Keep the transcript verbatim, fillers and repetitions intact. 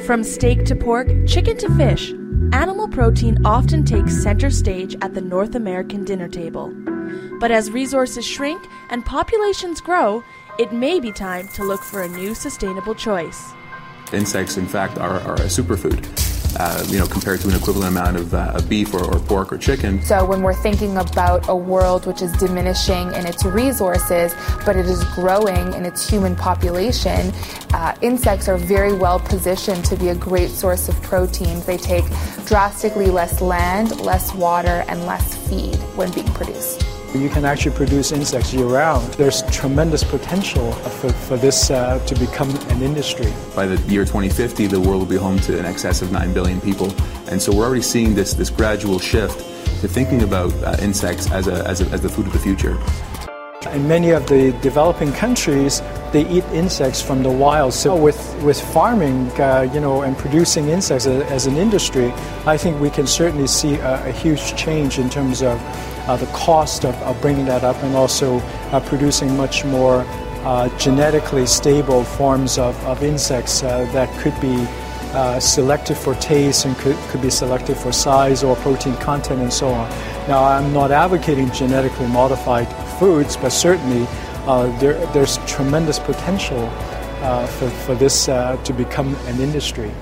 From steak to pork, chicken to fish, animal protein often takes center stage at the North American dinner table. But as resources shrink and populations grow, it may be time to look for a new sustainable choice. Insects, in fact, are, are a superfood. Uh, you know, compared to an equivalent amount of, uh, of beef or, or pork or chicken. So when we're thinking about a world which is diminishing in its resources, but it is growing in its human population, uh, insects are very well positioned to be a great source of protein. They take drastically less land, less water, and less feed when being produced. You can actually produce insects year-round. There's tremendous potential for, for this uh, to become an industry. By the year twenty fifty, the world will be home to in excess of nine billion people. And so we're already seeing this, this gradual shift to thinking about uh, insects as, a, as, a, as the food of the future. In many of the developing countries, they eat insects from the wild. So with, with farming, uh, you know, and producing insects as, as an industry, I think we can certainly see a, a huge change in terms of uh, the cost of, of bringing that up, and also uh, producing much more uh, genetically stable forms of, of insects uh, that could be uh, selected for taste and could, could be selected for size or protein content and so on. Now, I'm not advocating genetically modified foods, but certainly uh, there, there's tremendous potential uh, for, for this uh, to become an industry.